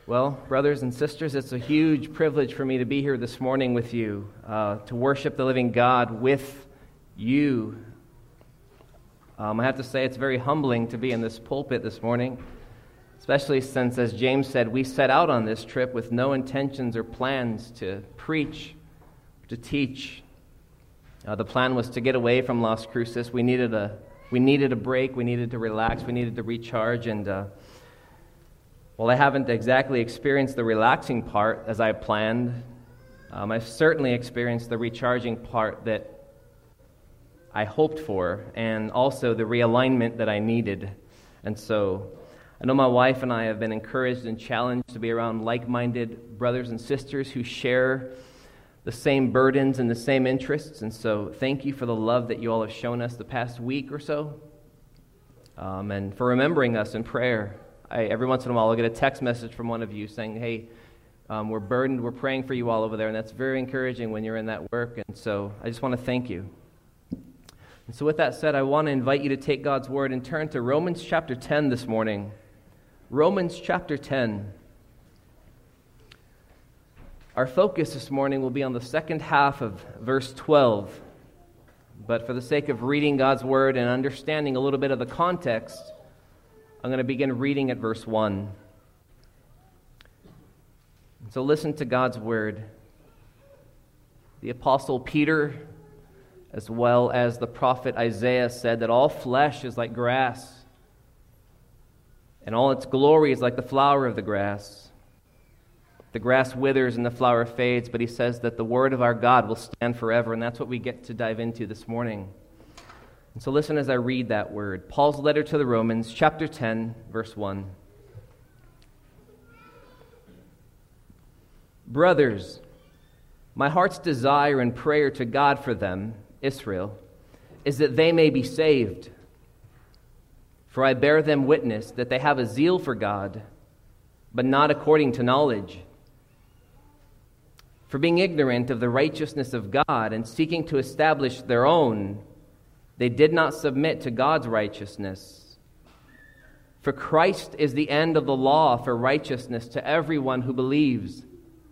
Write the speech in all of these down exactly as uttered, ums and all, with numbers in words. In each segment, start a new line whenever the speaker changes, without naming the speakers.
Well, brothers and sisters, it's a huge privilege for me to be here this morning with you, uh, to worship the living God with you. Um, I have to say it's very humbling to be in this pulpit this morning, especially since, as James said, we set out on this trip with no intentions or plans to preach, to teach. Uh, the plan was to get away from Las Cruces. We needed a we needed a break. We needed to relax. We needed to recharge. And uh, while I haven't exactly experienced the relaxing part as I planned, um, I've certainly experienced the recharging part that I hoped for, and also the realignment that I needed. And so I know my wife and I have been encouraged and challenged to be around like-minded brothers and sisters who share the same burdens and the same interests. And so thank you for the love that you all have shown us the past week or so, um, and for remembering us in prayer. I, every once in a while I'll get a text message from one of you saying, hey, um, we're burdened, we're praying for you all over there, and that's very encouraging when you're in that work. And so I just want to thank you. And so with that said, I want to invite you to take God's word and turn to Romans chapter ten this morning. Romans chapter ten. Our focus this morning will be on the second half of verse twelve. But for the sake of reading God's word and understanding a little bit of the context, I'm going to begin reading at verse one. So listen to God's word. The Apostle Peter, as well as the prophet Isaiah, said that all flesh is like grass, and all its glory is like the flower of the grass. The grass withers and the flower fades, but he says that the word of our God will stand forever, and that's what we get to dive into this morning. And so listen as I read that word. Paul's letter to the Romans, chapter ten, verse one. Brothers, my heart's desire and prayer to God for them, Israel, is that they may be saved. For I bear them witness that they have a zeal for God, but not according to knowledge. For being ignorant of the righteousness of God and seeking to establish their own, they did not submit to God's righteousness. For Christ is the end of the law for righteousness to everyone who believes.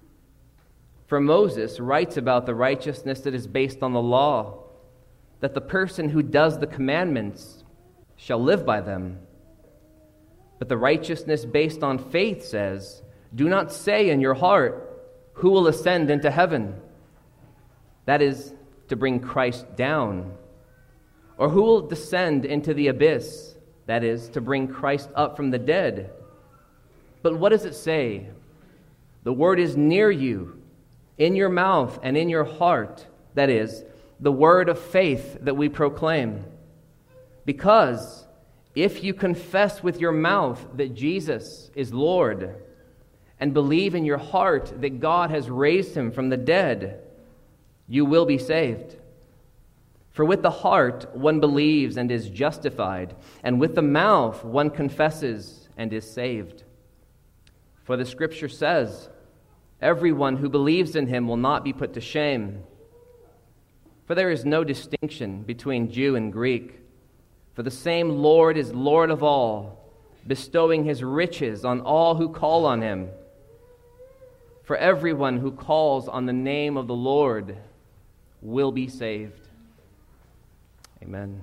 For Moses writes about the righteousness that is based on the law, that the person who does the commandments shall live by them. But the righteousness based on faith says, do not say in your heart, who will ascend into heaven? That is, to bring Christ down. Or who will descend into the abyss? That is, to bring Christ up from the dead. But what does it say? The word is near you, in your mouth and in your heart. That is, the word of faith that we proclaim. Because if you confess with your mouth that Jesus is Lord, and believe in your heart that God has raised him from the dead, you will be saved. For with the heart one believes and is justified, and with the mouth one confesses and is saved. For the Scripture says, everyone who believes in him will not be put to shame. For there is no distinction between Jew and Greek, for the same Lord is Lord of all, bestowing his riches on all who call on him. For everyone who calls on the name of the Lord will be saved. Amen.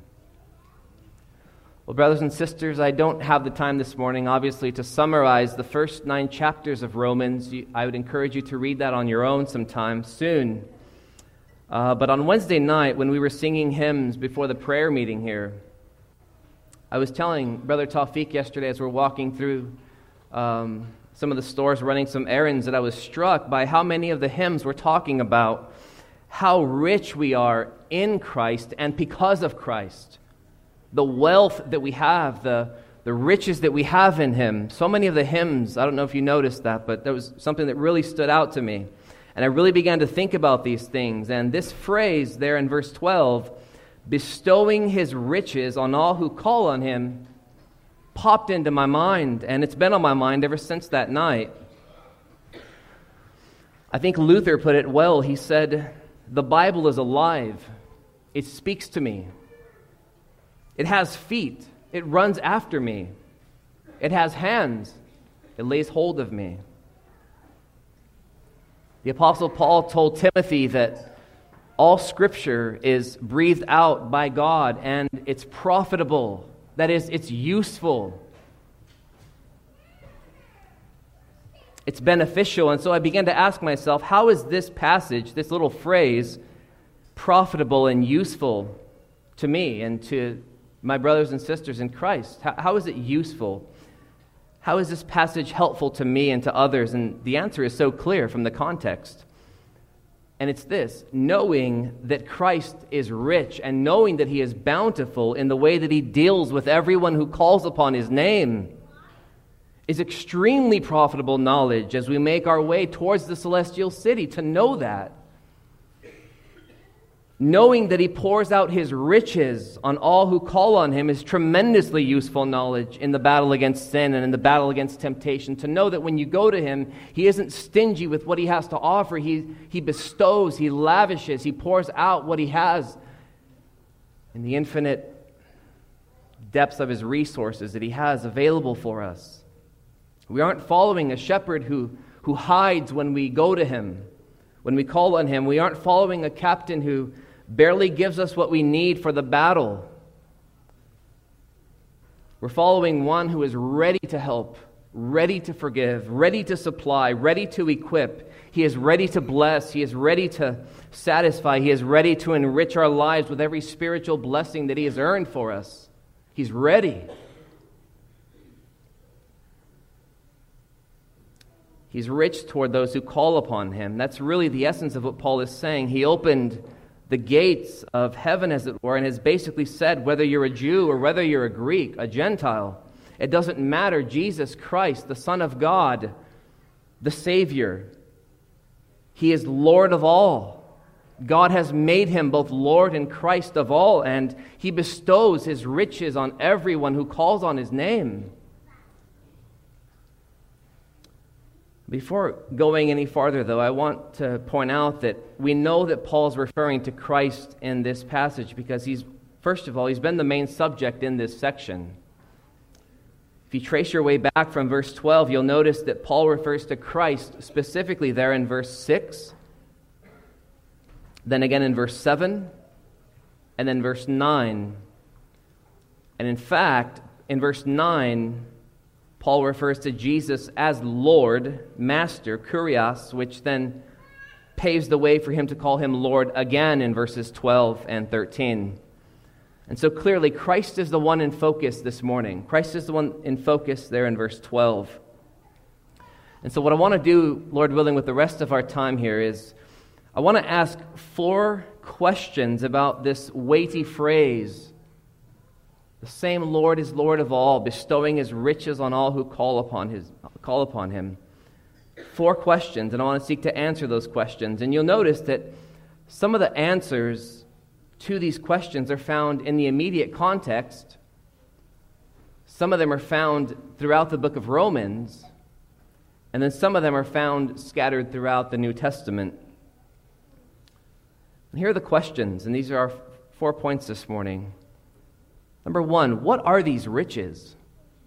Well, brothers and sisters, I don't have the time this morning, obviously, to summarize the first nine chapters of Romans. I would encourage you to read that on your own sometime soon. Uh, but on Wednesday night, when we were singing hymns before the prayer meeting here, I was telling Brother Tawfiq yesterday as we're walking through um, some of the stores, running some errands, that I was struck by how many of the hymns were talking about how rich we are in Christ and because of Christ. The wealth that we have, the, the riches that we have in him. So many of the hymns, I don't know if you noticed that, but that was something that really stood out to me. And I really began to think about these things. And this phrase there in verse twelve, bestowing his riches on all who call on him, popped into my mind, and it's been on my mind ever since that night. I think Luther put it well. He said, the Bible is alive. It speaks to me. It has feet. It runs after me. It has hands. It lays hold of me. The Apostle Paul told Timothy that all Scripture is breathed out by God and it's profitable. That is, it's useful. It's beneficial. And so I began to ask myself, how is this passage, this little phrase, profitable and useful to me and to my brothers and sisters in Christ? How, how is it useful? How is this passage helpful to me and to others? And the answer is so clear from the context. And it's this: knowing that Christ is rich and knowing that He is bountiful in the way that He deals with everyone who calls upon His name is extremely profitable knowledge as we make our way towards the celestial city, to know that. Knowing that He pours out His riches on all who call on Him is tremendously useful knowledge in the battle against sin and in the battle against temptation. To know that when you go to Him, He isn't stingy with what He has to offer. He, he bestows, He lavishes, He pours out what He has in the infinite depths of His resources that He has available for us. We aren't following a shepherd who, who hides when we go to Him, when we call on Him. We aren't following a captain who barely gives us what we need for the battle. We're following one who is ready to help, ready to forgive, ready to supply, ready to equip. He is ready to bless. He is ready to satisfy. He is ready to enrich our lives with every spiritual blessing that He has earned for us. He's ready. He's rich toward those who call upon Him. That's really the essence of what Paul is saying. He opened the gates of heaven, as it were, and has basically said, whether you're a Jew or whether you're a Greek, a Gentile, it doesn't matter. Jesus Christ, the Son of God, the Savior, He is Lord of all. God has made Him both Lord and Christ of all, and He bestows His riches on everyone who calls on His name. Before going any farther, though, I want to point out that we know that Paul's referring to Christ in this passage because he's, first of all, he's been the main subject in this section. If you trace your way back from verse twelve, you'll notice that Paul refers to Christ specifically there in verse six, then again in verse seven, and then verse nine. And in fact, in verse nine, Paul refers to Jesus as Lord, Master, Kurios, which then paves the way for him to call Him Lord again in verses twelve and thirteen. And so clearly, Christ is the one in focus this morning. Christ is the one in focus there in verse twelve. And so what I want to do, Lord willing, with the rest of our time here is I want to ask four questions about this weighty phrase. The same Lord is Lord of all, bestowing His riches on all who call upon his call upon Him. Four questions, and I want to seek to answer those questions. And you'll notice that some of the answers to these questions are found in the immediate context. Some of them are found throughout the book of Romans, and then some of them are found scattered throughout the New Testament. And here are the questions, and these are our four points this morning. Number one, what are these riches?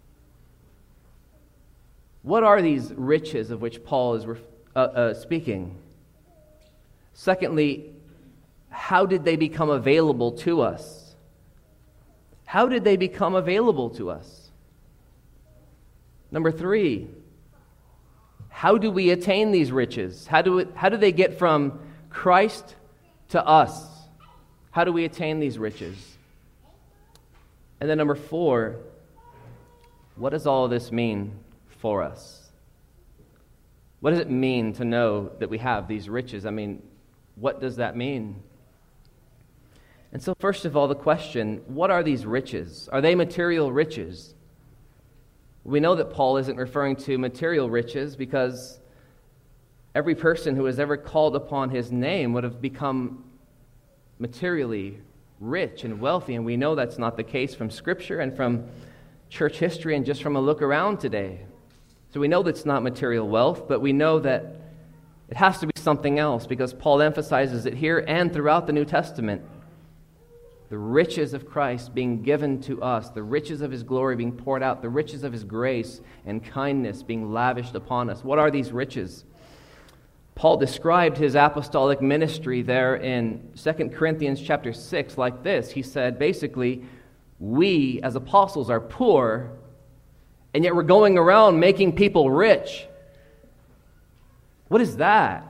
What are these riches of which Paul is uh, uh, speaking? Secondly, how did they become available to us? How did they become available to us? Number three, how do we attain these riches? How do it, how do they get from Christ to us? How do we attain these riches? And then number four, what does all of this mean for us? What does it mean to know that we have these riches? I mean, what does that mean? And so first of all, the question, what are these riches? Are they material riches? We know that Paul isn't referring to material riches because every person who has ever called upon his name would have become materially rich and wealthy, and we know that's not the case from Scripture and from church history and just from a look around today. So we know that's not material wealth, but we know that it has to be something else because Paul emphasizes it here and throughout the New Testament. The riches of Christ being given to us, the riches of His glory being poured out, the riches of His grace and kindness being lavished upon us. What are these riches? Paul described his apostolic ministry there in Second Corinthians chapter six like this. He said, basically, we as apostles are poor, and yet we're going around making people rich. What is that?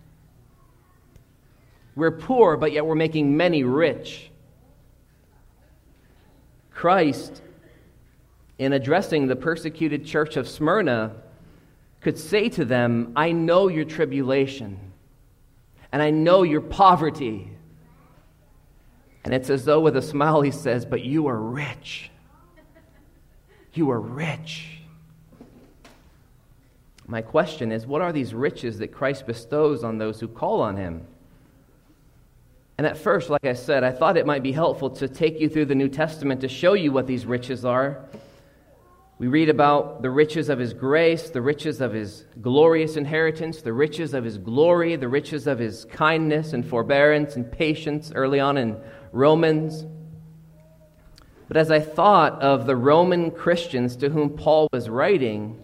We're poor, but yet we're making many rich. Christ, in addressing the persecuted church of Smyrna, could say to them, I know your tribulation, and I know your poverty. And it's as though with a smile he says, but you are rich. You are rich. My question is, what are these riches that Christ bestows on those who call on him? And at first, like I said, I thought it might be helpful to take you through the New Testament to show you what these riches are. We read about the riches of his grace, the riches of his glorious inheritance, the riches of his glory, the riches of his kindness and forbearance and patience early on in Romans. But as I thought of the Roman Christians to whom Paul was writing,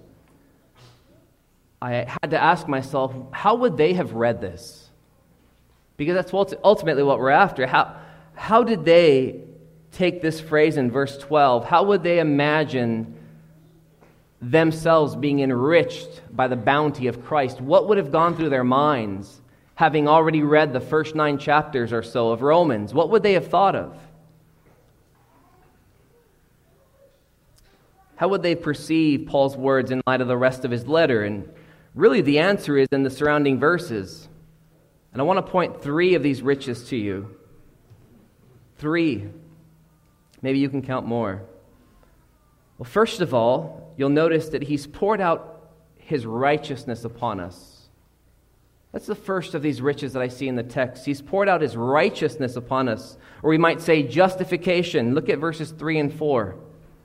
I had to ask myself, how would they have read this? Because that's ultimately what we're after. How, how did they take this phrase in verse twelve? How would they imagine themselves being enriched by the bounty of Christ? What would have gone through their minds, having already read the first nine chapters or so of Romans? What would they have thought of? How would they perceive Paul's words in light of the rest of his letter? And really the answer is in the surrounding verses. And I want to point three of these riches to you. Three. Maybe you can count more. Well, first of all, you'll notice that he's poured out his righteousness upon us. That's the first of these riches that I see in the text. He's poured out his righteousness upon us. Or we might say justification. Look at verses three and four.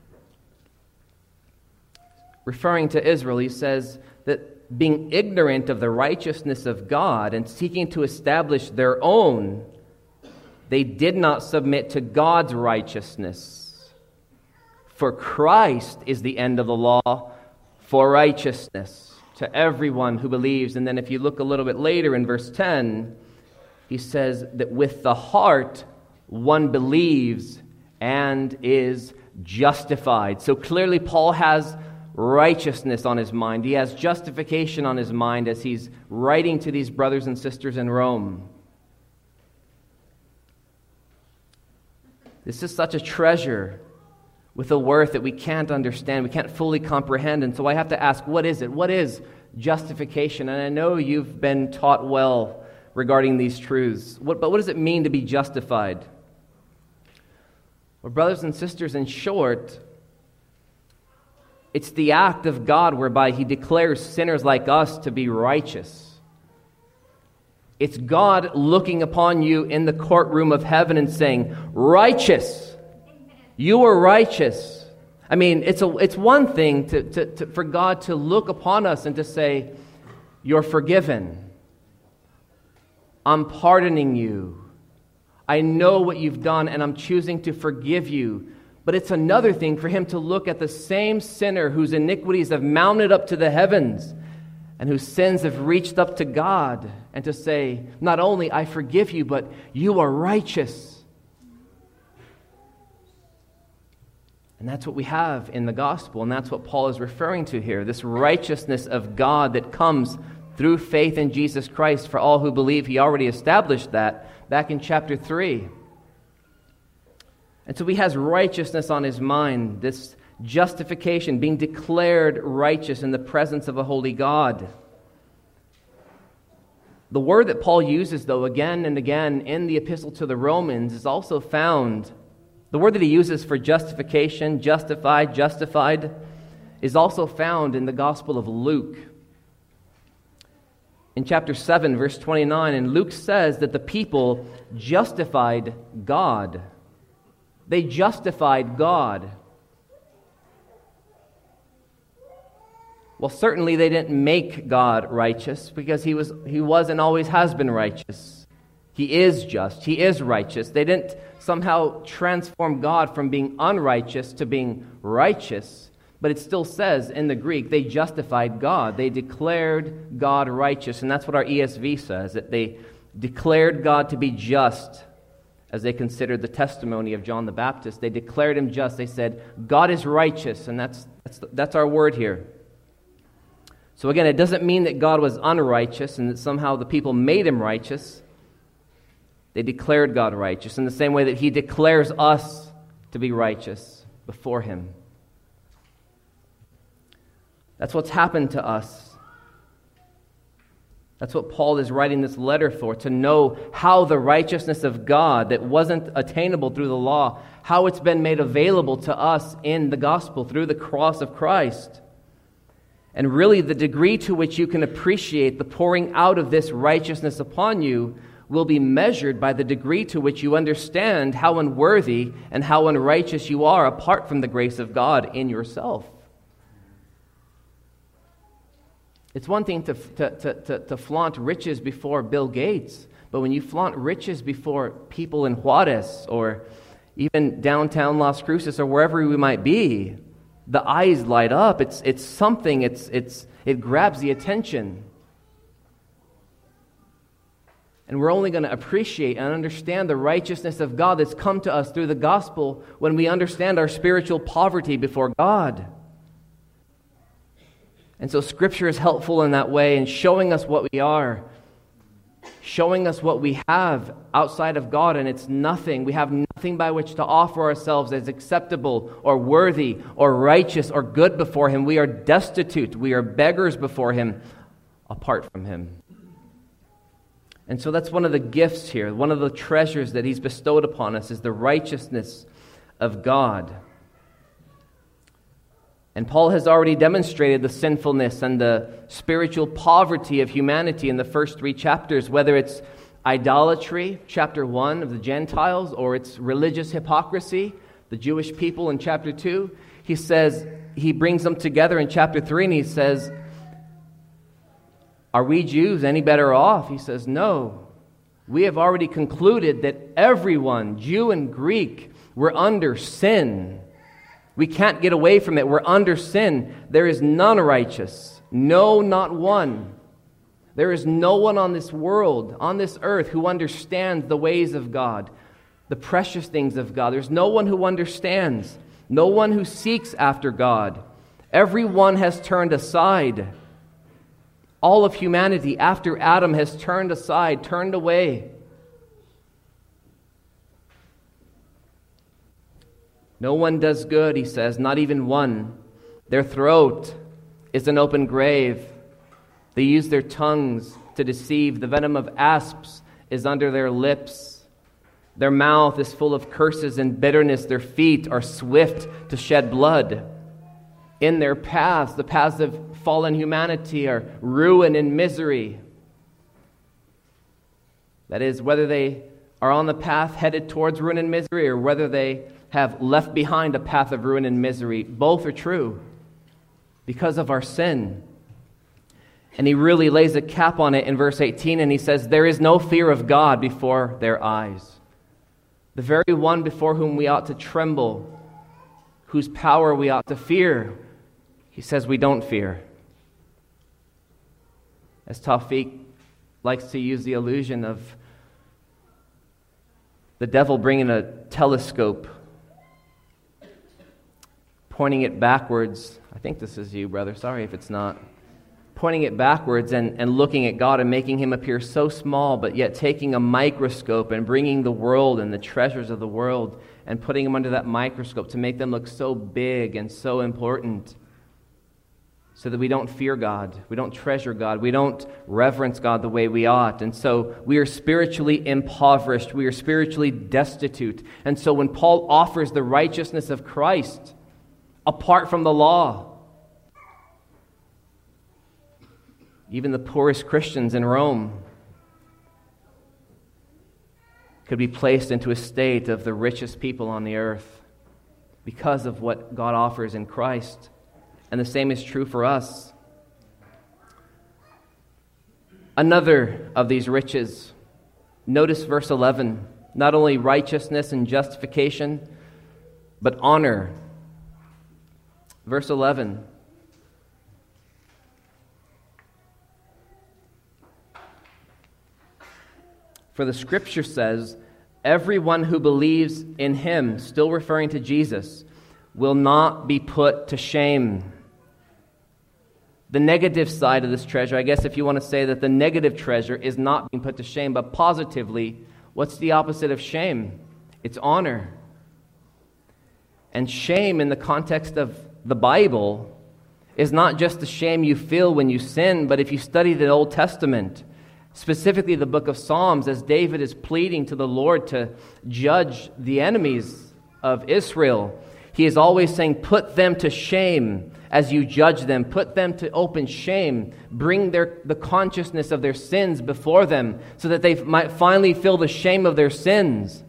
Referring to Israel, he says that being ignorant of the righteousness of God and seeking to establish their own, they did not submit to God's righteousness. For Christ is the end of the law for righteousness to everyone who believes. And then if you look a little bit later in verse ten, he says that with the heart one believes and is justified. So clearly Paul has righteousness on his mind. He has justification on his mind as he's writing to these brothers and sisters in Rome. This is such a treasure with a worth that we can't understand, we can't fully comprehend. And so I have to ask, what is it? What is justification? And I know you've been taught well regarding these truths. What, but what does it mean to be justified? Well, brothers and sisters, in short, it's the act of God whereby he declares sinners like us to be righteous. It's God looking upon you in the courtroom of heaven and saying, righteous, you are righteous. I mean, it's a it's one thing to, to, to, for God to look upon us and to say, you're forgiven. I'm pardoning you. I know what you've done and I'm choosing to forgive you. But it's another thing for him to look at the same sinner whose iniquities have mounted up to the heavens and whose sins have reached up to God and to say, not only I forgive you, but you are righteous. And that's what we have in the gospel, and that's what Paul is referring to here, this righteousness of God that comes through faith in Jesus Christ for all who believe. He already established that back in chapter three. And so he has righteousness on his mind, this justification, being declared righteous in the presence of a holy God. The word that Paul uses, though, again and again in the epistle to the Romans is also found, the word that he uses for justification, justified, justified, is also found in the Gospel of Luke. In chapter seven, verse twenty-nine, and Luke says that the people justified God. They justified God. Well, certainly they didn't make God righteous because he was he was and always has been righteous. He is just. He is righteous. They didn't somehow transform God from being unrighteous to being righteous, But it still says in the Greek, they justified God. They declared God righteous. And that's what our E S V says, that they declared God to be just as they considered the testimony of John the Baptist. They declared him just. They said, God is righteous. And that's, that's, that's our word here. So again, it doesn't mean that God was unrighteous and that somehow the people made him righteous. They declared God righteous in the same way that he declares us to be righteous before him. That's what's happened to us. That's what Paul is writing this letter for, to know how the righteousness of God that wasn't attainable through the law, how it's been made available to us in the gospel through the cross of Christ. And really the degree to which you can appreciate the pouring out of this righteousness upon you will be measured by the degree to which you understand how unworthy and how unrighteous you are apart from the grace of God in yourself. It's one thing to, to, to, to, to flaunt riches before Bill Gates, but when you flaunt riches before people in Juarez or even downtown Las Cruces or wherever we might be, the eyes light up. It's it's something. It's it's it grabs the attention, and we're only going to appreciate and understand the righteousness of God that's come to us through the gospel when we understand our spiritual poverty before God. And so Scripture is helpful in that way in showing us what we are, showing us what we have outside of God, and it's nothing. We have nothing by which to offer ourselves as acceptable or worthy or righteous or good before Him. We are destitute. We are beggars before Him apart from Him. And so that's one of the gifts here, one of the treasures that He's bestowed upon us is the righteousness of God. And Paul has already demonstrated the sinfulness and the spiritual poverty of humanity in the first three chapters, whether it's idolatry, chapter one of the Gentiles, or it's religious hypocrisy, the Jewish people in chapter two. He says, he brings them together in chapter three and he says, are we Jews any better off? He says, no. We have already concluded that everyone, Jew and Greek, were under sin. We can't get away from it. We're under sin. There is none righteous. No, not one. There is no one on this world, on this earth, who understands the ways of God, the precious things of God. There's no one who understands. No one who seeks after God. Everyone has turned aside. All of humanity after Adam has turned aside, turned away. No one does good, he says, not even one. Their throat is an open grave. They use their tongues to deceive. The venom of asps is under their lips. Their mouth is full of curses and bitterness. Their feet are swift to shed blood. In their paths, the paths of fallen humanity are ruin and misery. That is, whether they are on the path headed towards ruin and misery or whether they have left behind a path of ruin and misery. Both are true because of our sin. And he really lays a cap on it in verse eighteen, and he says, there is no fear of God before their eyes. The very one before whom we ought to tremble, whose power we ought to fear, he says we don't fear. As Tawfiq likes to use the illusion of the devil bringing a telescope, pointing it backwards. I think this is you, brother. Sorry if it's not. Pointing it backwards and, and looking at God and making him appear so small, but yet taking a microscope and bringing the world and the treasures of the world and putting them under that microscope to make them look so big and so important so that we don't fear God, we don't treasure God, we don't reverence God the way we ought. And so we are spiritually impoverished, we are spiritually destitute. And so when Paul offers the righteousness of Christ apart from the law, even the poorest Christians in Rome could be placed into a state of the richest people on the earth because of what God offers in Christ. And the same is true for us. Another of these riches, notice verse eleven, not only righteousness and justification, but honor. verse eleven. For the Scripture says, everyone who believes in him, still referring to Jesus, will not be put to shame. The negative side of this treasure, I guess if you want to say that the negative treasure is not being put to shame, but positively, what's the opposite of shame? It's honor. And shame in the context of the Bible is not just the shame you feel when you sin, but if you study the Old Testament, specifically the book of Psalms, as David is pleading to the Lord to judge the enemies of Israel, he is always saying, put them to shame as you judge them. Put them to open shame. Bring their, the consciousness of their sins before them so that they might finally feel the shame of their sins.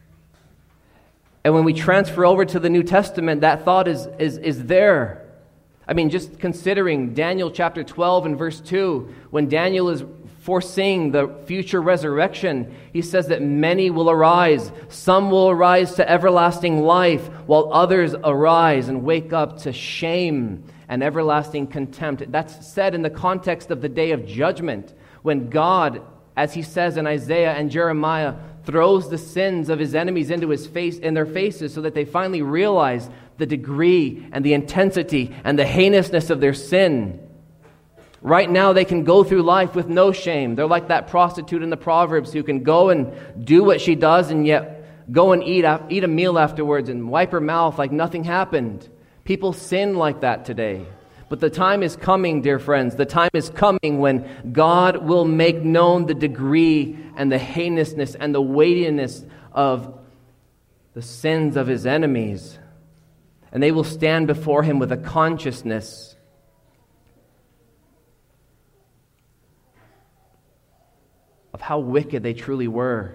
And when we transfer over to the New Testament, that thought is, is, is there. I mean, just considering Daniel chapter twelve and verse two, when Daniel is foreseeing the future resurrection, he says that many will arise. Some will arise to everlasting life, while others arise and wake up to shame and everlasting contempt. That's said in the context of the day of judgment, when God, as he says in Isaiah and Jeremiah, throws the sins of his enemies into his face, in their faces, so that they finally realize the degree and the intensity and the heinousness of their sin. Right now, they can go through life with no shame. They're like that prostitute in the Proverbs who can go and do what she does and yet go and eat, eat a meal afterwards and wipe her mouth like nothing happened. People sin like that today. But the time is coming, dear friends. The time is coming when God will make known the degree and the heinousness and the weightiness of the sins of his enemies. And they will stand before him with a consciousness of how wicked they truly were.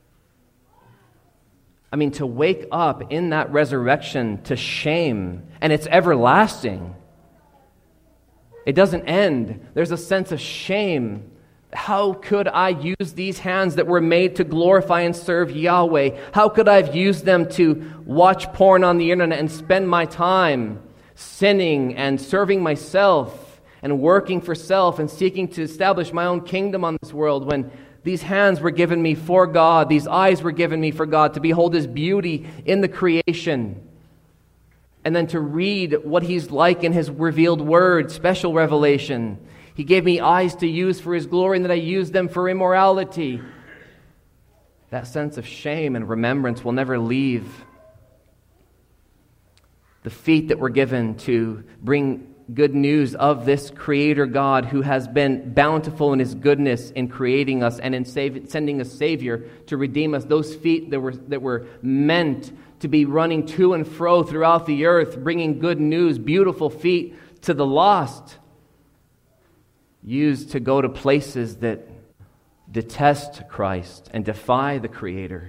I mean, to wake up in that resurrection to shame, and it's everlasting. It doesn't end. There's a sense of shame. How could I use these hands that were made to glorify and serve Yahweh? How could I have used them to watch porn on the internet and spend my time sinning and serving myself and working for self and seeking to establish my own kingdom on this world, when these hands were given me for God, these eyes were given me for God, to behold his beauty in the creation, and then to read what he's like in his revealed word, special revelation. He gave me eyes to use for his glory, and that I use them for immorality. That sense of shame and remembrance will never leave. The feet that were given to bring good news of this Creator God, who has been bountiful in his goodness in creating us and in save, sending a Savior to redeem us. Those feet that were that were meant to be running to and fro throughout the earth, bringing good news, beautiful feet to the lost, used to go to places that detest Christ and defy the Creator,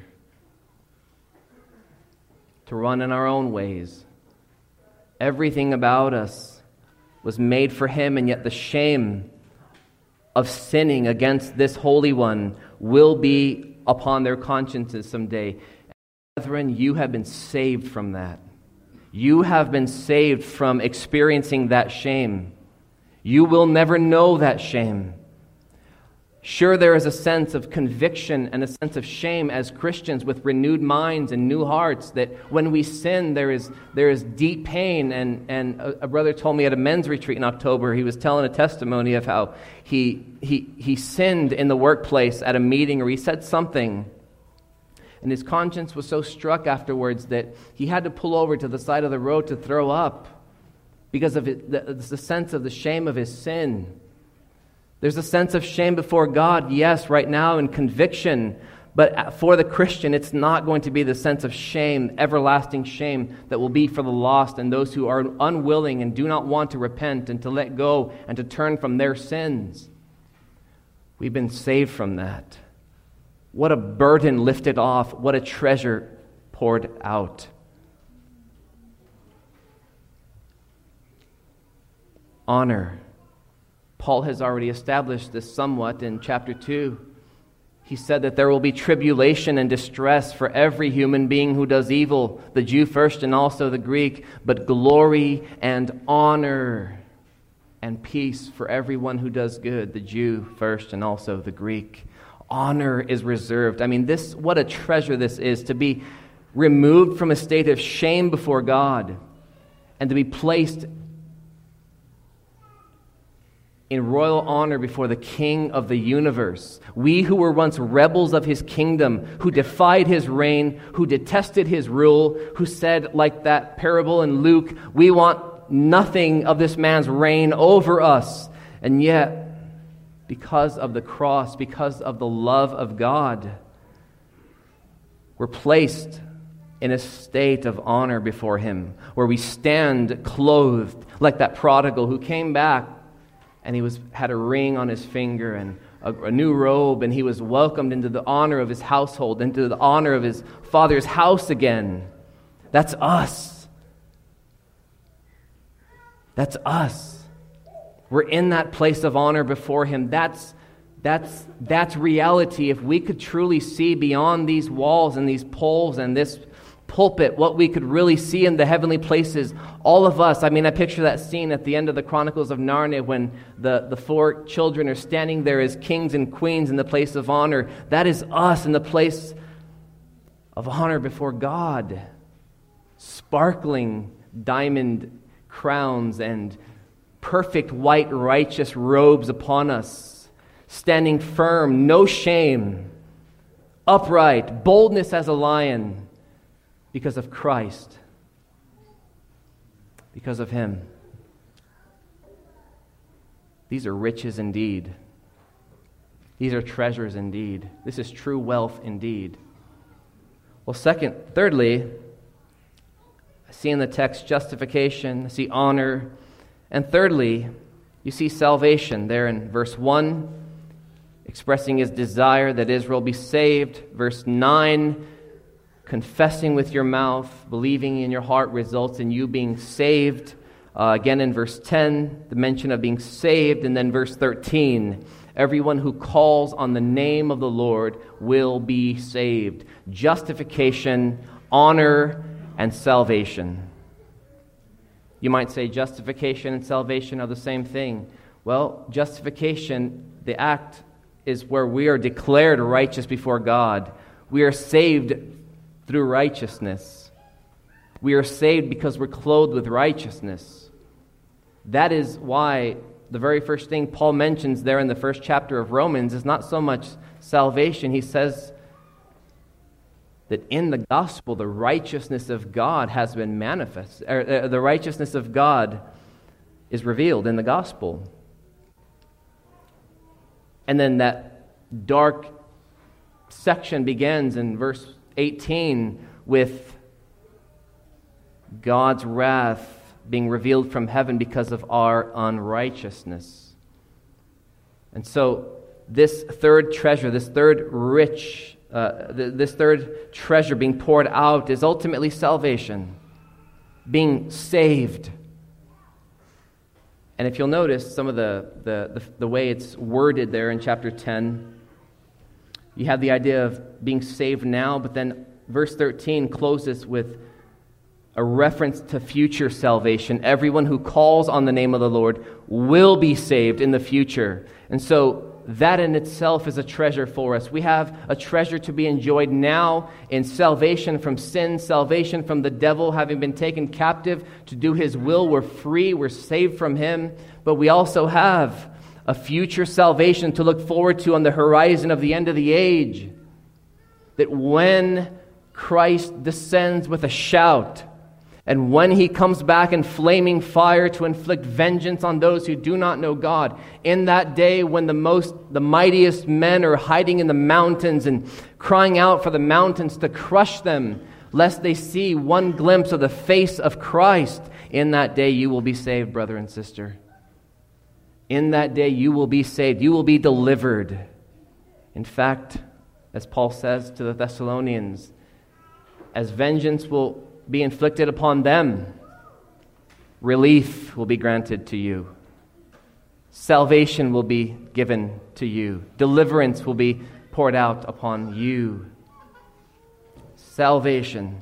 to run in our own ways. Everything about us was made for him, and yet the shame of sinning against this Holy One will be upon their consciences someday. Brethren, you have been saved from that. You have been saved from experiencing that shame. You will never know that shame. Sure, there is a sense of conviction and a sense of shame as Christians with renewed minds and new hearts, that when we sin, there is there is deep pain. And, and a, a brother told me at a men's retreat in October, he was telling a testimony of how he, he, he sinned in the workplace at a meeting, or he said something, and his conscience was so struck afterwards that he had to pull over to the side of the road to throw up because of it, the, the sense of the shame of his sin. There's a sense of shame before God, yes, right now, and conviction. But for the Christian, it's not going to be the sense of shame, everlasting shame, that will be for the lost and those who are unwilling and do not want to repent and to let go and to turn from their sins. We've been saved from that. What a burden lifted off. What a treasure poured out. Honor. Paul has already established this somewhat in chapter two. He said that there will be tribulation and distress for every human being who does evil, the Jew first and also the Greek, but glory and honor and peace for everyone who does good, the Jew first and also the Greek. Honor is reserved. I mean, this, what a treasure this is, to be removed from a state of shame before God and to be placed in royal honor before the King of the universe. We who were once rebels of his kingdom, who defied his reign, who detested his rule, who said, like that parable in Luke, we want nothing of this man's reign over us. And yet, because of the cross, because of the love of God, we're placed in a state of honor before him, where we stand clothed like that prodigal who came back and he was had a ring on his finger and a, a new robe, and he was welcomed into the honor of his household, into the honor of his father's house again. That's us. That's us. We're in that place of honor before him. That's that's that's reality. If we could truly see beyond these walls and these poles and this pulpit, what we could really see in the heavenly places, all of us. I mean, I picture that scene at the end of the Chronicles of Narnia when the, the four children are standing there as kings and queens in the place of honor. That is us in the place of honor before God. Sparkling diamond crowns and perfect white righteous robes upon us. Standing firm, no shame, upright, boldness as a lion. Because of Christ. Because of him. These are riches indeed. These are treasures indeed. This is true wealth indeed. Well, second, thirdly, I see in the text justification, I see honor, and thirdly, you see salvation there in verse one, expressing his desire that Israel be saved. Verse nine, confessing with your mouth, believing in your heart results in you being saved. Uh, again in verse ten, the mention of being saved. And then verse thirteen, everyone who calls on the name of the Lord will be saved. Justification, honor, and salvation. You might say justification and salvation are the same thing. Well, justification, the act, is where we are declared righteous before God. We are saved through righteousness. We are saved because we're clothed with righteousness. That is why the very first thing Paul mentions there in the first chapter of Romans is not so much salvation. He says that in the gospel, the righteousness of God has been manifest. Or, uh, the righteousness of God is revealed in the gospel. And then that dark section begins in verse eighteen with God's wrath being revealed from heaven because of our unrighteousness. And so this third treasure, this third rich, uh, th- this third treasure being poured out is ultimately salvation, being saved. And if you'll notice some of the, the, the, the way it's worded there in chapter ten, you have the idea of being saved now, but then verse thirteen closes with a reference to future salvation. Everyone who calls on the name of the Lord will be saved in the future. And so that in itself is a treasure for us. We have a treasure to be enjoyed now in salvation from sin, salvation from the devil, having been taken captive to do his will. We're free, we're saved from him, but we also have a future salvation to look forward to on the horizon of the end of the age. That when Christ descends with a shout, and when he comes back in flaming fire to inflict vengeance on those who do not know God, in that day when the most, the mightiest men are hiding in the mountains and crying out for the mountains to crush them, lest they see one glimpse of the face of Christ, in that day you will be saved, brother and sister. In that day you will be saved. You will be delivered. In fact, as Paul says to the Thessalonians, as vengeance will be inflicted upon them, relief will be granted to you. Salvation will be given to you. Deliverance will be poured out upon you. Salvation.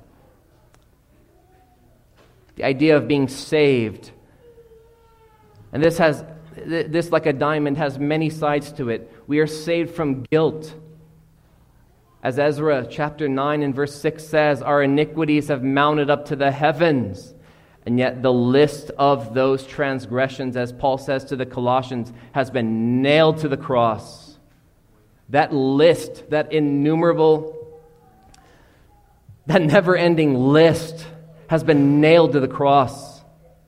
The idea of being saved. And this has, this like a diamond, has many sides to it. We are saved from guilt. As Ezra chapter nine and verse six says, our iniquities have mounted up to the heavens. And yet the list of those transgressions, as Paul says to the Colossians, has been nailed to the cross. That list, that innumerable, that never-ending list has been nailed to the cross.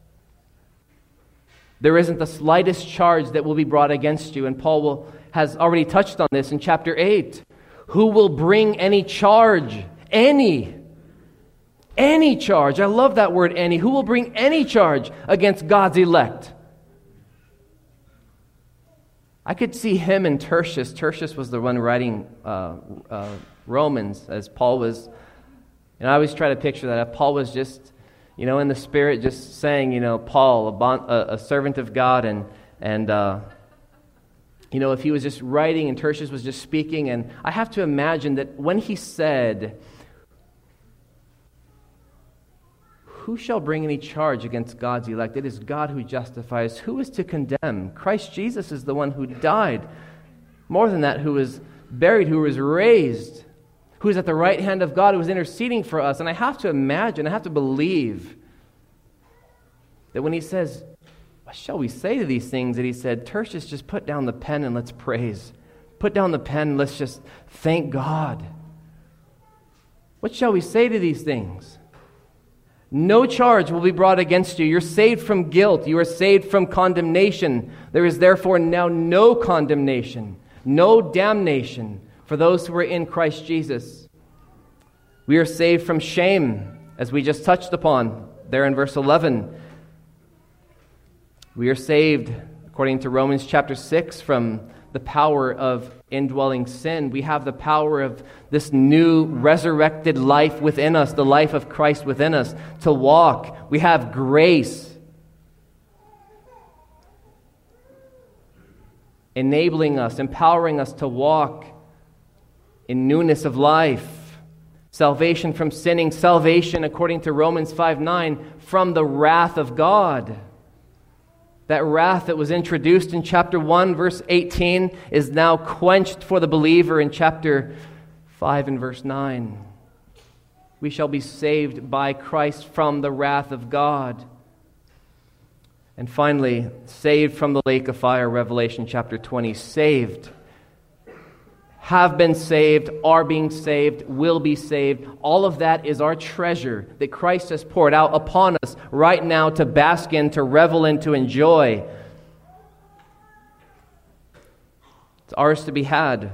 There isn't the slightest charge that will be brought against you. And Paul will, has already touched on this in chapter eight. Who will bring any charge? Any. Any charge. I love that word, any. Who will bring any charge against God's elect? I could see him and Tertius. Tertius was the one writing uh, uh, Romans as Paul was. And I always try to picture that. If Paul was just, you know, in the Spirit, just saying, you know, Paul, a, bond, a, a servant of God, and, and uh, you know, if he was just writing and Tertius was just speaking, and I have to imagine that when he said, who shall bring any charge against God's elect? It is God who justifies. Who is to condemn? Christ Jesus is the one who died. More than that, who was buried, who was raised, who is at the right hand of God, who is interceding for us. And I have to imagine, I have to believe that when he says, what shall we say to these things? That he said, Tertius, just put down the pen and let's praise. Put down the pen and let's just thank God. What shall we say to these things? No charge will be brought against you. You're saved from guilt. You are saved from condemnation. There is therefore now no condemnation, no damnation for those who are in Christ Jesus. We are saved from shame, as we just touched upon there in verse eleven. We are saved, according to Romans chapter six, from the power of indwelling sin. We have the power of this new resurrected life within us, the life of Christ within us, to walk. We have grace, enabling us, empowering us to walk in newness of life. Salvation from sinning, salvation, according to Romans five nine, from the wrath of God. That wrath that was introduced in chapter one, verse eighteen, is now quenched for the believer in chapter five and verse nine. We shall be saved by Christ from the wrath of God. And finally, saved from the lake of fire, Revelation chapter twenty. Saved. Have been saved, are being saved, will be saved. All of that is our treasure that Christ has poured out upon us right now to bask in, to revel in, to enjoy. It's ours to be had.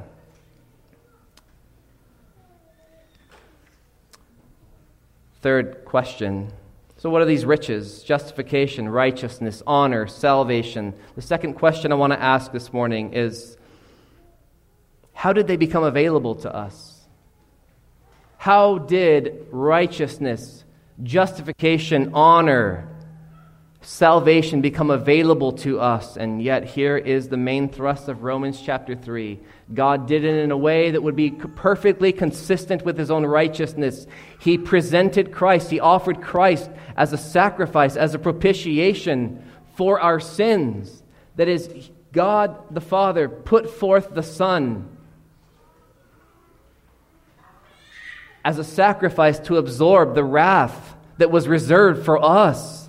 Third question. So what are these riches? Justification, righteousness, honor, salvation. The second question I want to ask this morning is, how did they become available to us? How did righteousness, justification, honor, salvation become available to us? And yet here is the main thrust of Romans chapter three. God did it in a way that would be perfectly consistent with his own righteousness. He presented Christ, he offered Christ as a sacrifice, as a propitiation for our sins. That is, God the Father put forth the Son as a sacrifice to absorb the wrath that was reserved for us,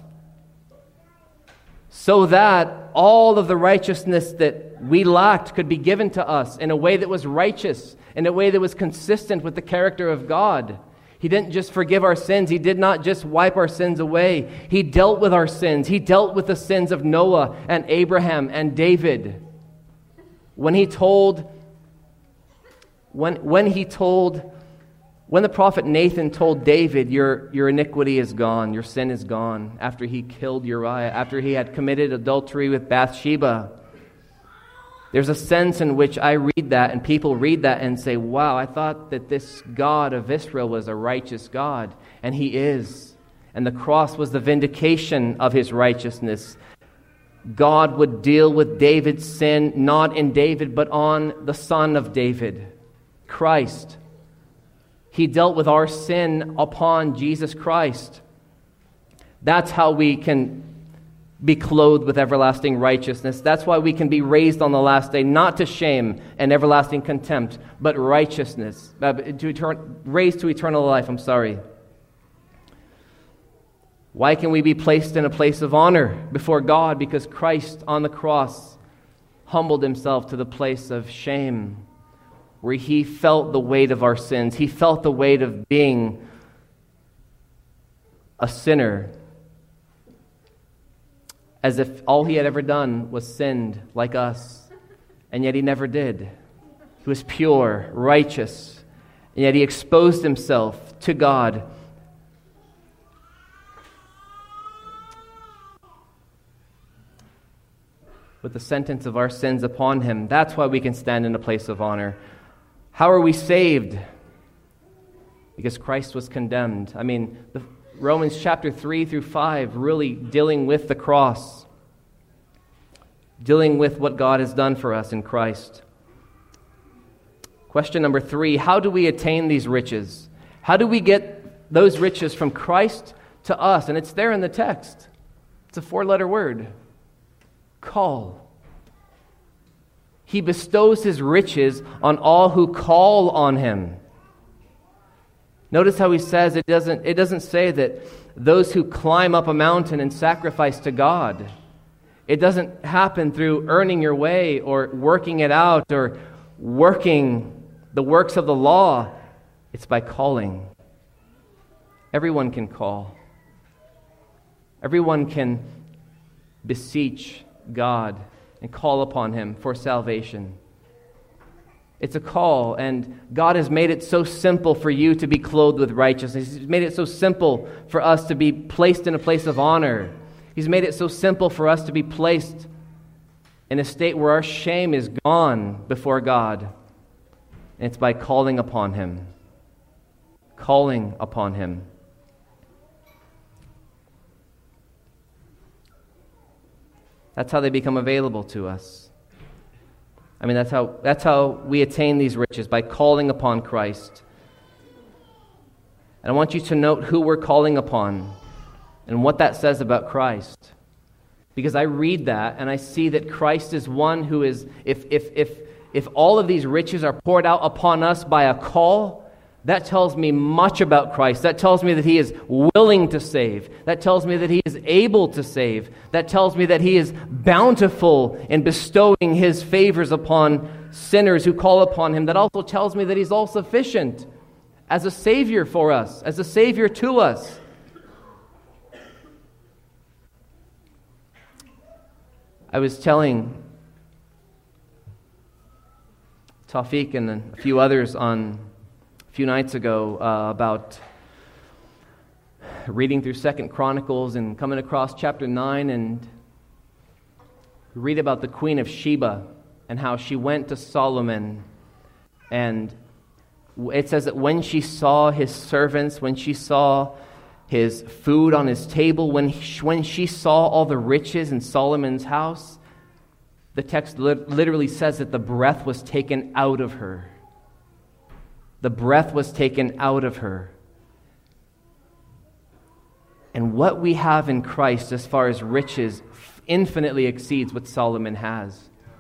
so that all of the righteousness that we lacked could be given to us in a way that was righteous, in a way that was consistent with the character of God. He didn't just forgive our sins. He did not just wipe our sins away. He dealt with our sins. He dealt with the sins of Noah and Abraham and David. When he told, when, when he told, when the prophet Nathan told David, your, your iniquity is gone, your sin is gone, after he killed Uriah, after he had committed adultery with Bathsheba, there's a sense in which I read that and people read that and say, wow, I thought that this God of Israel was a righteous God, and he is. And the cross was the vindication of his righteousness. God would deal with David's sin, not in David, but on the son of David. Christ. He dealt with our sin upon Jesus Christ. That's how we can be clothed with everlasting righteousness. That's why we can be raised on the last day, not to shame and everlasting contempt, but righteousness, uh, to etern- raised to eternal life, I'm sorry. Why can we be placed in a place of honor before God? Because Christ on the cross humbled himself to the place of shame, where he felt the weight of our sins. He felt the weight of being a sinner, as if all he had ever done was sinned like us, and yet he never did. He was pure, righteous, and yet he exposed himself to God. With the sentence of our sins upon him. That's why we can stand in a place of honor. How are we saved? Because Christ was condemned. I mean, the Romans chapter three through five really dealing with the cross, dealing with what God has done for us in Christ. Question number three, how do we attain these riches? How do we get those riches from Christ to us? And it's there in the text. It's a four-letter word. Call. He bestows his riches on all who call on him. Notice how he says it doesn't, it doesn't say that those who climb up a mountain and sacrifice to God. It doesn't happen through earning your way or working it out or working the works of the law. It's by calling. Everyone can call. Everyone can beseech God and call upon him for salvation. It's a call, and God has made it so simple for you to be clothed with righteousness. He's made it so simple for us to be placed in a place of honor. He's made it so simple for us to be placed in a state where our shame is gone before God. And it's by calling upon him. Calling upon him. That's how they become available to us. I mean, that's how that's how we attain these riches, by calling upon Christ. And I want you to note who we're calling upon and what that says about Christ. Because I read that and I see that Christ is one who is, if if if if all of these riches are poured out upon us by a call, that tells me much about Christ. That tells me that he is willing to save. That tells me that he is able to save. That tells me that he is bountiful in bestowing his favors upon sinners who call upon him. That also tells me that he's all sufficient as a Savior for us, as a Savior to us. I was telling Tawfiq and a few others on a few nights ago uh, about reading through Second Chronicles and coming across chapter nine, and read about the Queen of Sheba and how she went to Solomon, and it says that when she saw his servants, when she saw his food on his table, when he, when she saw all the riches in Solomon's house, the text li- literally says that the breath was taken out of her. The breath was taken out of her. And what we have in Christ as far as riches infinitely exceeds what Solomon has.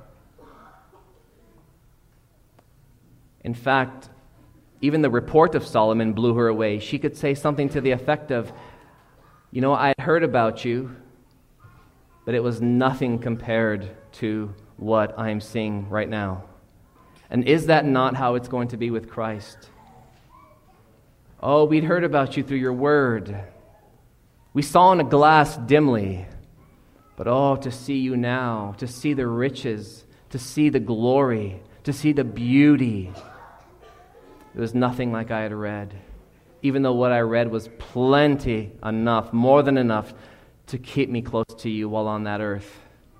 In fact, even the report of Solomon blew her away. She could say something to the effect of, you know, I had heard about you, but it was nothing compared to what I am seeing right now. And is that not how it's going to be with Christ? Oh, we'd heard about you through your word. We saw in a glass dimly. But oh, to see you now, to see the riches, to see the glory, to see the beauty. It was nothing like I had read. Even though what I read was plenty enough, more than enough, to keep me close to you while on that earth.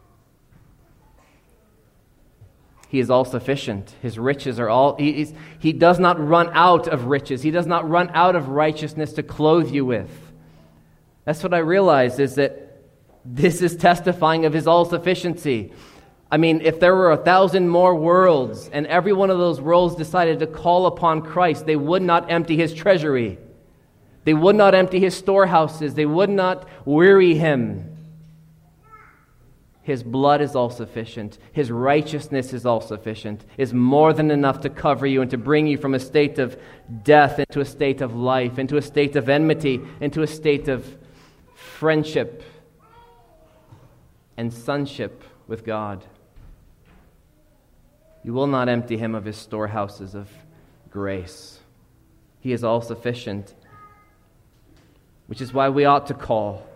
He is all sufficient. His riches are all, he, is, he does not run out of riches. He does not run out of righteousness to clothe you with. That's what I realized, is that this is testifying of his all-sufficiency. I mean, if there were a thousand more worlds and every one of those worlds decided to call upon Christ, they would not empty his treasury. They would not empty his storehouses. They would not weary him. His blood is all sufficient. His righteousness is all sufficient, is more than enough to cover you and to bring you from a state of death into a state of life, into a state of enmity, into a state of friendship and sonship with God. You will not empty him of his storehouses of grace. He is all sufficient, which is why we ought to call.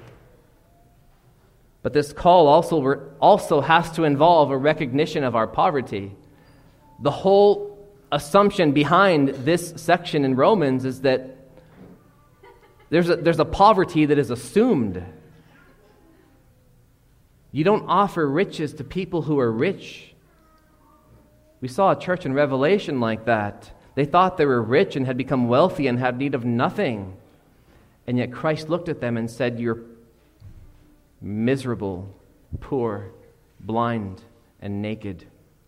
But this call also, also has to involve a recognition of our poverty. The whole assumption behind this section in Romans is that there's a, there's a poverty that is assumed. You don't offer riches to people who are rich. We saw a church in Revelation like that. They thought they were rich and had become wealthy and had need of nothing. And yet Christ looked at them and said, "You're miserable, poor, blind, and naked."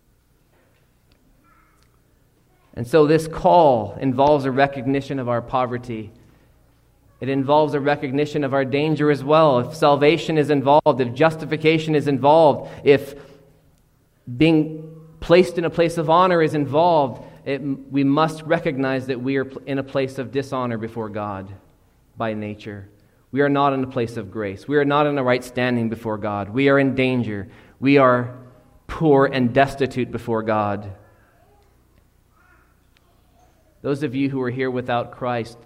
And so this call involves a recognition of our poverty. It involves a recognition of our danger as well. If salvation is involved, if justification is involved, if being placed in a place of honor is involved, it, we must recognize that we are in a place of dishonor before God by nature. We are not in a place of grace. We are not in a right standing before God. We are in danger. We are poor and destitute before God. Those of you who are here without Christ,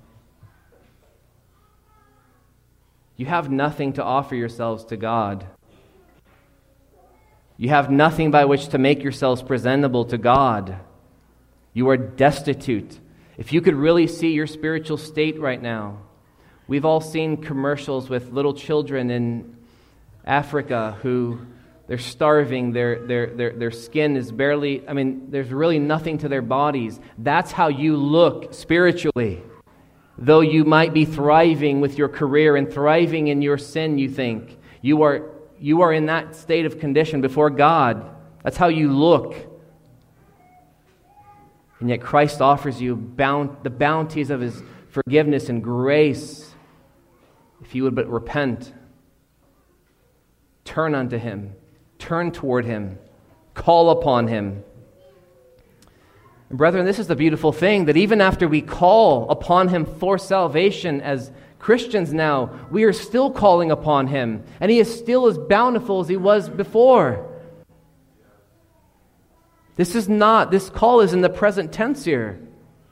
you have nothing to offer yourselves to God. You have nothing by which to make yourselves presentable to God. You are destitute. If you could really see your spiritual state right now, we've all seen commercials with little children in Africa who they're starving, their, their, their, their skin is barely, I mean, there's really nothing to their bodies. That's how you look spiritually. Though you might be thriving with your career and thriving in your sin, you think, you are, you are in that state of condition before God. That's how you look. And yet Christ offers you bound, the bounties of his forgiveness and grace. If you would but repent, turn unto him, turn toward him, call upon him. And brethren, this is the beautiful thing, that even after we call upon him for salvation as Christians now, we are still calling upon him, and he is still as bountiful as he was before. This is not, this call is in the present tense here.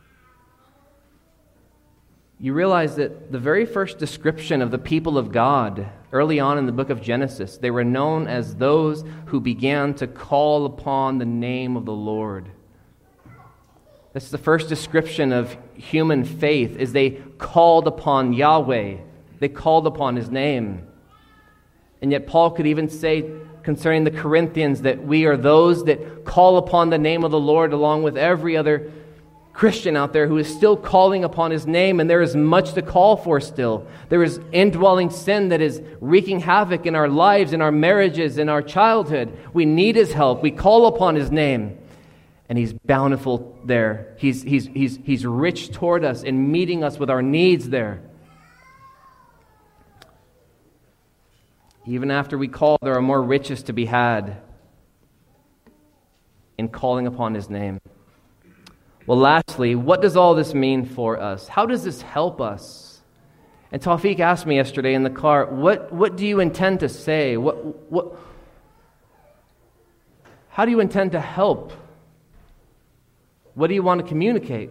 You realize that the very first description of the people of God, early on in the book of Genesis, they were known as those who began to call upon the name of the Lord. That's the first description of human faith, is they called upon Yahweh. They called upon his name. And yet Paul could even say concerning the Corinthians that we are those that call upon the name of the Lord along with every other Christian out there who is still calling upon his name, and there is much to call for still. There is indwelling sin that is wreaking havoc in our lives, in our marriages, in our childhood. We need his help. We call upon his name, and he's bountiful there. He's, he's, he's, he's rich toward us in meeting us with our needs there. Even after we call, there are more riches to be had in calling upon his name. Well, lastly, what does all this mean for us? How does this help us? And Tawfiq asked me yesterday in the car, what, what do you intend to say? What, what, how do you intend to help? What do you want to communicate?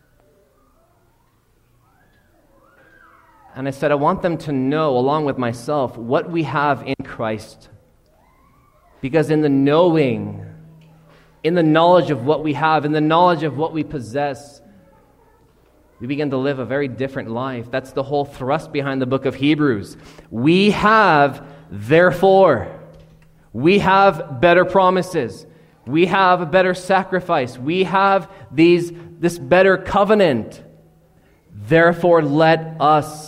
And I said, I want them to know, along with myself, what we have in Christ. Because in the knowing, in the knowledge of what we have, in the knowledge of what we possess, we begin to live a very different life. That's the whole thrust behind the book of Hebrews. We have, therefore, we have better promises. We have a better sacrifice. We have these this better covenant. Therefore, let us.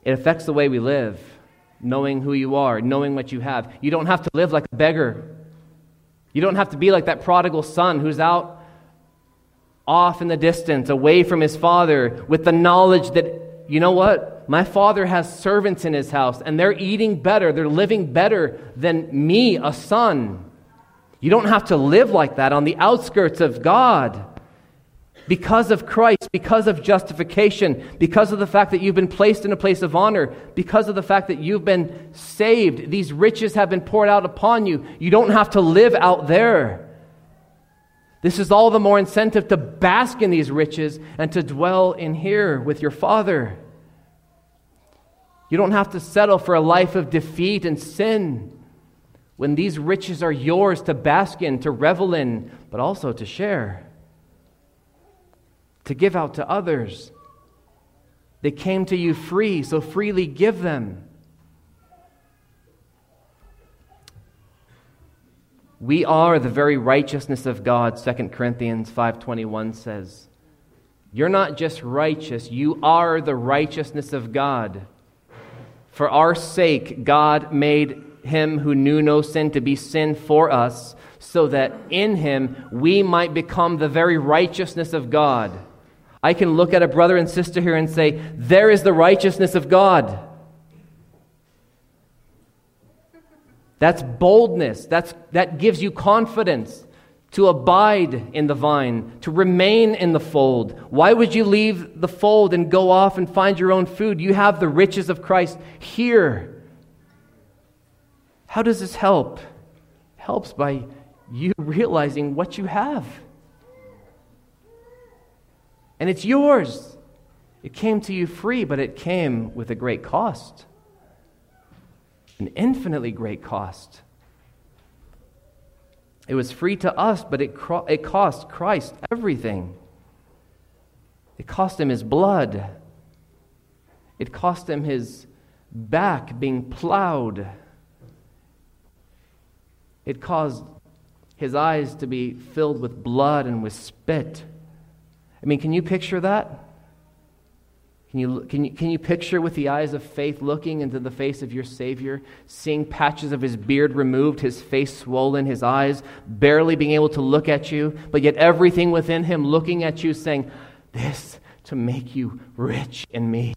It affects the way we live, knowing who you are, knowing what you have. You don't have to live like a beggar. You don't have to be like that prodigal son who's out off in the distance, away from his father, with the knowledge that, you know what? My father has servants in his house, and they're eating better, they're living better than me, a son. You don't have to live like that on the outskirts of God. Because of Christ, because of justification, because of the fact that you've been placed in a place of honor, because of the fact that you've been saved, these riches have been poured out upon you. You don't have to live out there. This is all the more incentive to bask in these riches and to dwell in here with your Father. You don't have to settle for a life of defeat and sin when these riches are yours to bask in, to revel in, but also to share, to give out to others. They came to you free, so freely give them. We are the very righteousness of God, Second Corinthians five twenty-one says. You're not just righteous, you are the righteousness of God. For our sake, God made him who knew no sin to be sin for us, so that in him we might become the very righteousness of God. I can look at a brother and sister here and say, there is the righteousness of God. That's boldness. That's, that gives you confidence to abide in the vine, to remain in the fold. Why would you leave the fold and go off and find your own food? You have the riches of Christ here. How does this help? It helps by you realizing what you have. And it's yours. It came to you free, but it came with a great cost. An infinitely great cost. It was free to us, but it, cro- it cost Christ everything. It cost him his blood. It cost him his back being plowed. It caused his eyes to be filled with blood and with spit. I mean, can you picture that? Can you, can you, can you picture with the eyes of faith looking into the face of your Savior, seeing patches of his beard removed, his face swollen, his eyes barely being able to look at you, but yet everything within him looking at you saying, this to make you rich in me.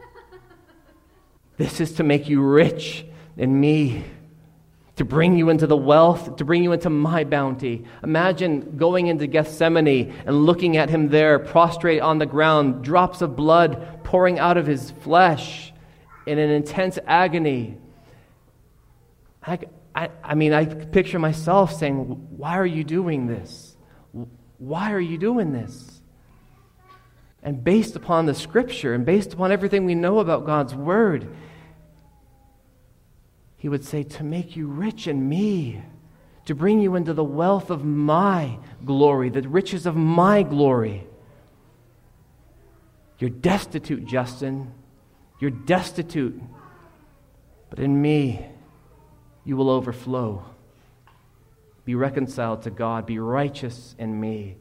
This is to make you rich in me. To bring you into the wealth, to bring you into my bounty. Imagine going into Gethsemane and looking at him there, prostrate on the ground, drops of blood pouring out of his flesh in an intense agony. I, I, I mean, I picture myself saying, why are you doing this? Why are you doing this? And based upon the Scripture and based upon everything we know about God's Word, he would say, to make you rich in me, to bring you into the wealth of my glory, the riches of my glory. You're destitute, Justin. You're destitute. But in me, you will overflow. Be reconciled to God. Be righteous in me.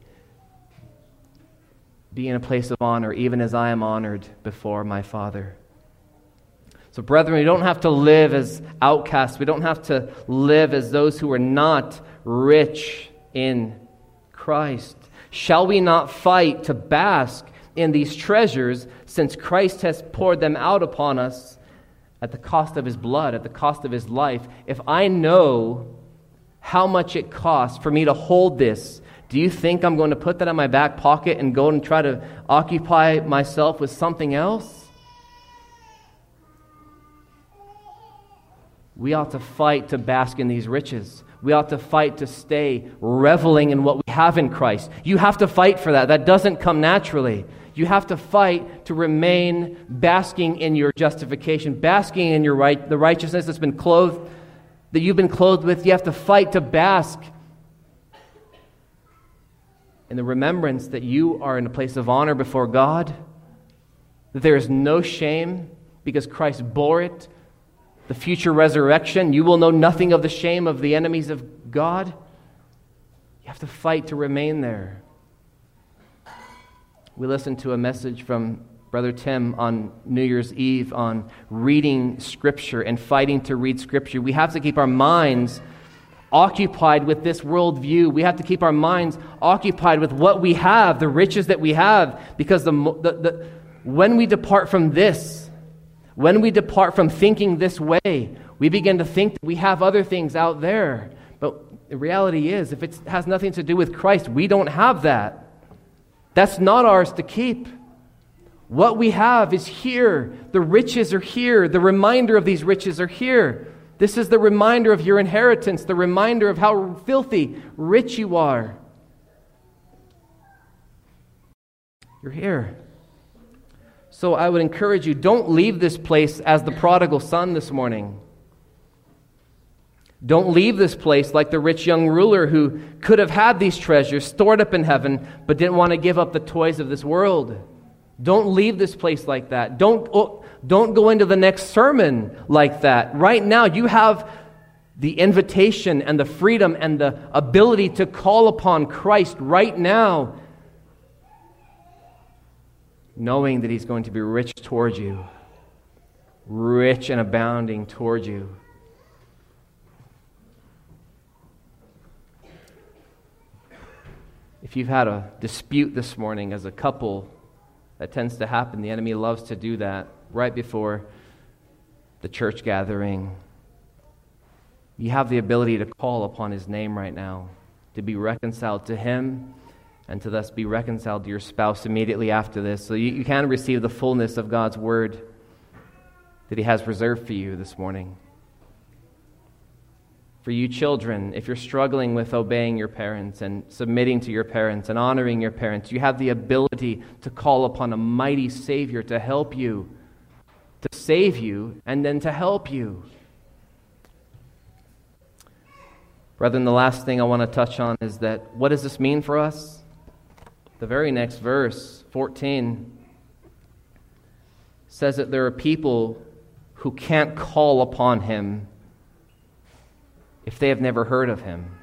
Be in a place of honor, even as I am honored before my Father. So, brethren, we don't have to live as outcasts. We don't have to live as those who are not rich in Christ. Shall we not fight to bask in these treasures, since Christ has poured them out upon us at the cost of his blood, at the cost of his life? If I know how much it costs for me to hold this, do you think I'm going to put that in my back pocket and go and try to occupy myself with something else? We ought to fight to bask in these riches. We ought to fight to stay reveling in what we have in Christ. You have to fight for that. That doesn't come naturally. You have to fight to remain basking in your justification, basking in your right, the righteousness that's been clothed, that you've been clothed with. You have to fight to bask in the remembrance that you are in a place of honor before God, that there is no shame because Christ bore it. The future resurrection, you will know nothing of the shame of the enemies of God. You have to fight to remain there. We listened to a message from Brother Tim on New Year's Eve on reading Scripture and fighting to read Scripture. We have to keep our minds occupied with this worldview. We have to keep our minds occupied with what we have, the riches that we have, because the, the, the when we depart from this, when we depart from thinking this way, we begin to think that we have other things out there. But the reality is, if it has nothing to do with Christ, we don't have that. That's not ours to keep. What we have is here. The riches are here. The reminder of these riches are here. This is the reminder of your inheritance, the reminder of how filthy rich you are. You're here. So I would encourage you, don't leave this place as the prodigal son this morning. Don't leave this place like the rich young ruler who could have had these treasures stored up in heaven, but didn't want to give up the toys of this world. Don't leave this place like that. Don't, oh, don't go into the next sermon like that. Right now, you have the invitation and the freedom and the ability to call upon Christ right now, knowing that He's going to be rich toward you, rich and abounding toward you. If you've had a dispute this morning as a couple, that tends to happen. The enemy loves to do that right before the church gathering. You have the ability to call upon His name right now, to be reconciled to Him, and to thus be reconciled to your spouse immediately after this. So you, you can receive the fullness of God's word that He has reserved for you this morning. For you children, if you're struggling with obeying your parents and submitting to your parents and honoring your parents, you have the ability to call upon a mighty Savior to help you, to save you, and then to help you. Brethren, the last thing I want to touch on is that, what does this mean for us? The very next verse, fourteen, says that there are people who can't call upon Him if they have never heard of Him.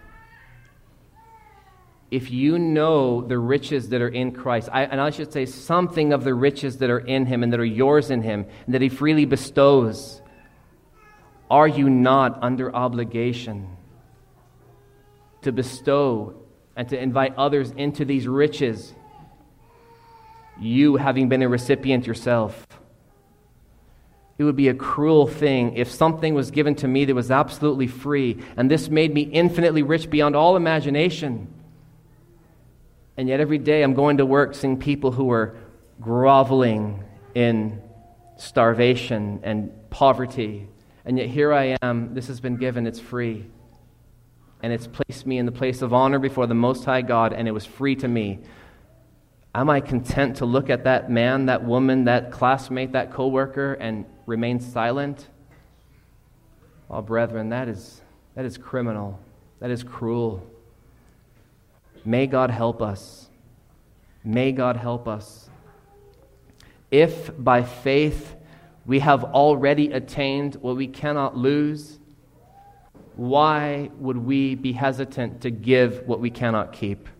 If you know the riches that are in Christ, I, and I should say something of the riches that are in Him and that are yours in Him, and that He freely bestows, are you not under obligation to bestow and to invite others into these riches, you having been a recipient yourself? It would be a cruel thing if something was given to me that was absolutely free, and this made me infinitely rich beyond all imagination. And yet every day I'm going to work seeing people who are groveling in starvation and poverty. And yet here I am, this has been given, it's free. And it's placed me in the place of honor before the Most High God, and it was free to me. Am I content to look at that man, that woman, that classmate, that coworker, and remain silent? Oh, brethren, that is that is criminal. That is cruel. May God help us. May God help us. If by faith we have already attained what we cannot lose, why would we be hesitant to give what we cannot keep?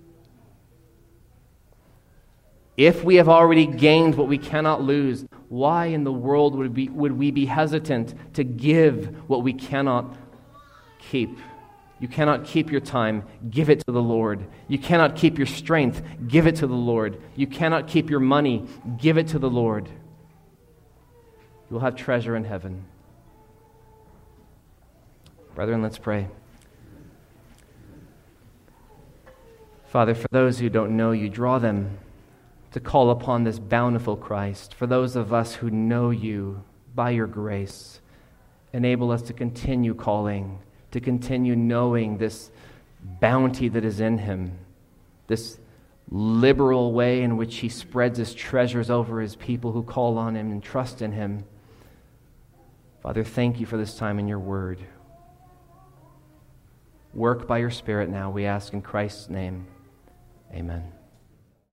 If we have already gained what we cannot lose, why in the world would we, would we be hesitant to give what we cannot keep? You cannot keep your time, give it to the Lord. You cannot keep your strength, give it to the Lord. You cannot keep your money, give it to the Lord. You'll have treasure in heaven. Brethren, let's pray. Father, for those who don't know you, draw them to call upon this bountiful Christ. For those of us who know you by your grace, enable us to continue calling, to continue knowing this bounty that is in Him, this liberal way in which He spreads His treasures over His people who call on Him and trust in Him. Father, thank you for this time in your word. Work by your Spirit now, we ask in Christ's name. Amen.